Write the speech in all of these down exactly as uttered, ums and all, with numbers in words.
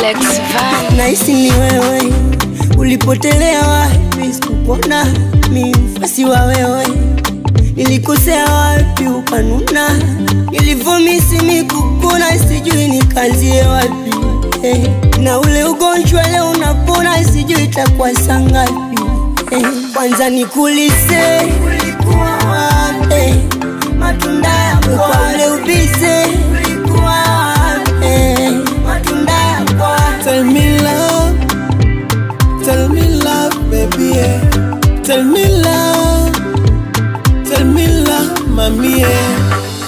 Alex Van. Nahisi ni wewe, ulipotelea wapi sikupona, mimi mfasi wa wewe. Nilikosea wapi ukanuna, nilivomisi mikukuna sijui nikanzie wapi. Hey, na ule ugonjwa leo unapona sijui itakuwa sangapi. Hey, kwanza nikuulize ulikuwa wapi? Hey, matunda yako ule ubize ulikuwa wapi? Hey, matunda yako. Tell me love, tell me love baby, yeah. Tell me love, tell me love mami, yeah.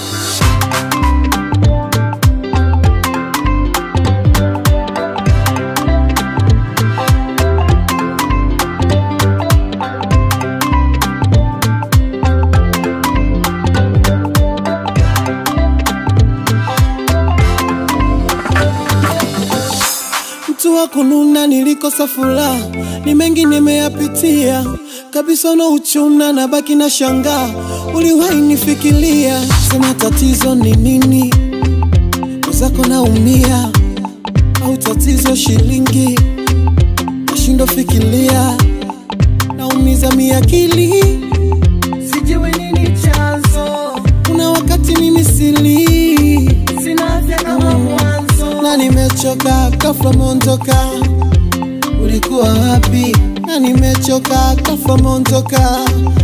Mtu wa kununa nilikosa furaha, ni mengi nimeyapitia kabisa, no uchuna na baki na shanga. Uliwahi nifikiria, sema tatizo ni nini? Uzako naumia, au tatizo shilingi? Nashindo fikiria, naumiza miakili, sijui nini chanzo. Kuna wakati mimi sili, sina afya kama mwanzo, na nimechoka ghafla mondoka. Ulikuwa wapi? Na nimechoka ghafla mondoka.